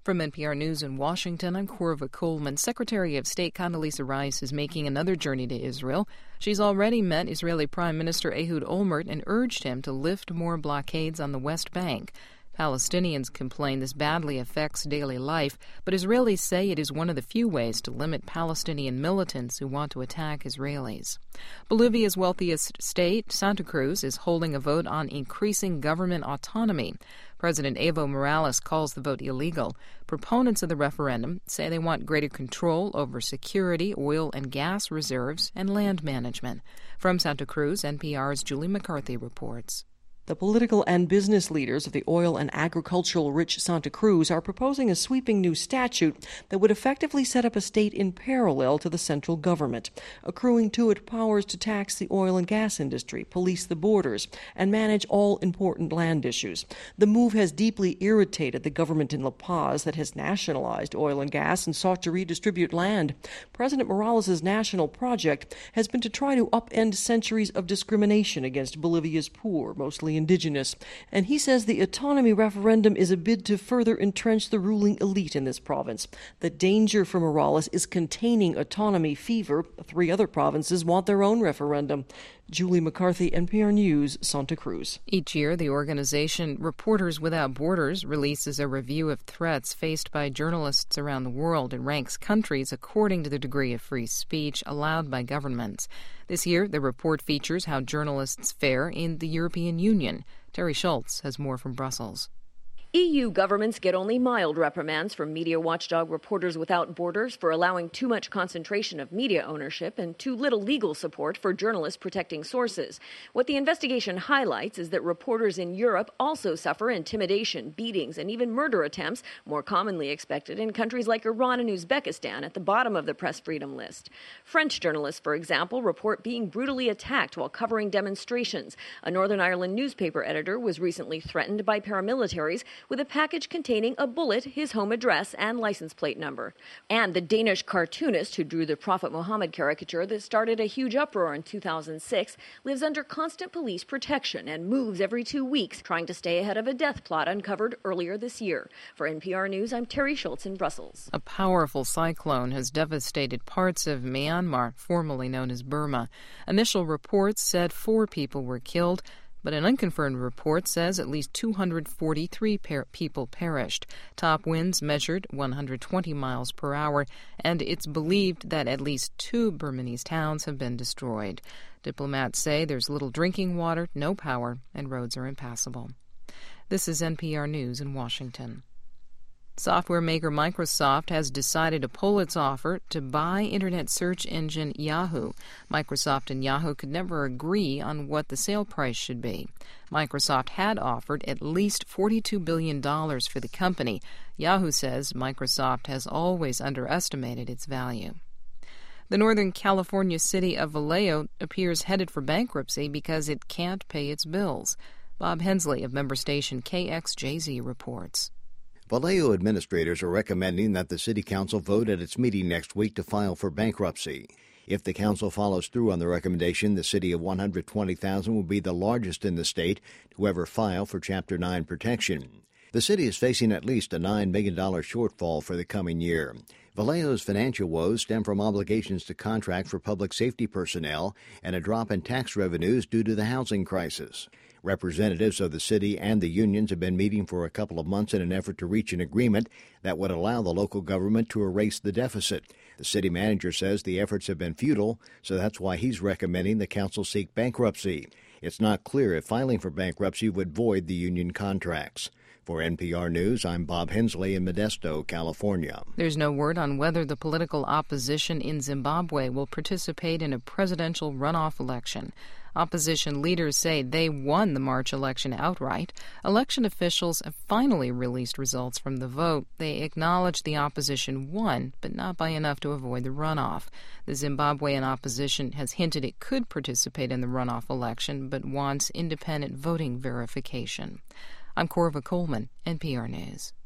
From NPR News in Washington, I'm Corva Coleman. Secretary of State Condoleezza Rice is making another journey to Israel. She's already met Israeli Prime Minister Ehud Olmert and urged him to lift more blockades on the West Bank. Palestinians complain this badly affects daily life, but Israelis say it is one of the few ways to limit Palestinian militants who want to attack Israelis. Bolivia's wealthiest state, Santa Cruz, is holding a vote on increasing government autonomy. President Evo Morales calls the vote illegal. Proponents of the referendum say they want greater control over security, oil and gas reserves, and land management. From Santa Cruz, NPR's Julie McCarthy reports. The political and business leaders of the oil and agricultural-rich Santa Cruz are proposing a sweeping new statute that would effectively set up a state in parallel to the central government, accruing to it powers to tax the oil and gas industry, police the borders, and manage all important land issues. The move has deeply irritated the government in La Paz that has nationalized oil and gas and sought to redistribute land. President Morales' national project has been to try to upend centuries of discrimination against Bolivia's poor, mostly indigenous, and he says the autonomy referendum is a bid to further entrench the ruling elite in this province. The danger for Morales is containing autonomy fever. 3 other provinces want their own referendum. Julie McCarthy, NPR News, Santa Cruz. Each year, the organization Reporters Without Borders releases a review of threats faced by journalists around the world and ranks countries according to the degree of free speech allowed by governments. This year, the report features how journalists fare in the European Union. Terry Schultz has more from Brussels. EU governments get only mild reprimands from media watchdog Reporters Without Borders for allowing too much concentration of media ownership and too little legal support for journalists protecting sources. What the investigation highlights is that reporters in Europe also suffer intimidation, beatings, and even murder attempts, more commonly expected in countries like Iran and Uzbekistan at the bottom of the press freedom list. French journalists, for example, report being brutally attacked while covering demonstrations. A Northern Ireland newspaper editor was recently threatened by paramilitaries with a package containing a bullet, his home address, and license plate number. And the Danish cartoonist who drew the Prophet Muhammad caricature that started a huge uproar in 2006 lives under constant police protection and moves every 2 weeks, trying to stay ahead of a death plot uncovered earlier this year. For NPR News, I'm Terry Schultz in Brussels. A powerful cyclone has devastated parts of Myanmar, formerly known as Burma. Initial reports said 4 people were killed, but an unconfirmed report says at least 243 people perished. Top winds measured 120 miles per hour, and it's believed that at least 2 Burmese towns have been destroyed. Diplomats say there's little drinking water, no power, and roads are impassable. This is NPR News in Washington. Software maker Microsoft has decided to pull its offer to buy internet search engine Yahoo. Microsoft and Yahoo could never agree on what the sale price should be. Microsoft had offered at least $42 billion for the company. Yahoo says Microsoft has always underestimated its value. The Northern California city of Vallejo appears headed for bankruptcy because it can't pay its bills. Bob Hensley of member station KXJZ reports. Vallejo administrators are recommending that the city council vote at its meeting next week to file for bankruptcy. If the council follows through on the recommendation, the city of 120,000 will be the largest in the state to ever file for Chapter 9 protection. The city is facing at least a $9 million shortfall for the coming year. Vallejo's financial woes stem from obligations to contract for public safety personnel and a drop in tax revenues due to the housing crisis. Representatives of the city and the unions have been meeting for a couple of months in an effort to reach an agreement that would allow the local government to erase the deficit. The city manager says the efforts have been futile, so that's why he's recommending the council seek bankruptcy. It's not clear if filing for bankruptcy would void the union contracts. For NPR News, I'm Bob Hensley in Modesto, California. There's no word on whether the political opposition in Zimbabwe will participate in a presidential runoff election. Opposition leaders say they won the March election outright. Election officials have finally released results from the vote. They acknowledge the opposition won, but not by enough to avoid the runoff. The Zimbabwean opposition has hinted it could participate in the runoff election, but wants independent voting verification. I'm Corva Coleman, NPR News.